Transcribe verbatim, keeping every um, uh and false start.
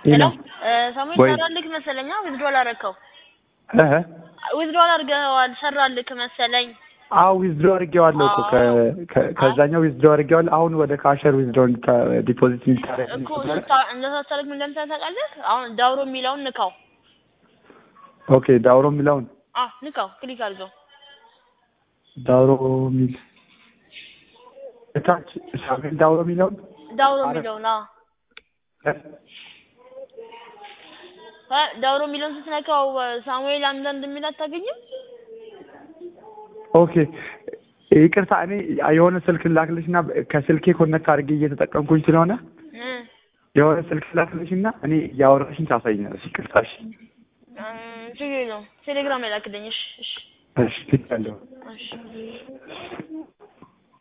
ሄሎ ሳሙኤል ወይ ሰራልክ መሰለኛ ዊዝድሮል አረከው እህ ዊዝድሮል አርገዋል ሰራልክ መሰለኝ አው ዊዝድሮል አርገዋለሁ እኮ ከዛኛው ዊዝድሮል አርገዋለሁ አሁን ወደ ካሸር ዊዝድሮል ዲፖዚት እንታረግ እኮ ስታ እንደታሰረክ ምን እንደምታውቃለህ አሁን ዳውሮ የሚለውን ንካው ኦኬ ዳውሮ የሚለውን አ ንካው ክሊክ አድርገው ዳውሮ ሚል እታች ሳሙኤል ዳውሮ የሚለውን ዳውሮ የሚለውን አ ዳውሮ የሚለውን ስትነካው ሳሙኤል አንዳንድ የሚል አታገኝም ኦኬ ይቅርታ እኔ የሆነ ስልክ ላክልሽና ከስልኬ ኮኔክት አድርጌ እየተጠቀምኩኝ ስለሆነ የሆነ ስልክ ላክልሽና እኔ ያወራሽኝ ታሳይኛለሽ ይቅርታሽ ችግር የለውም ቴሌግራም ላይ ላክልኝ እሺ እሺ እሺ ትላለህ እሺ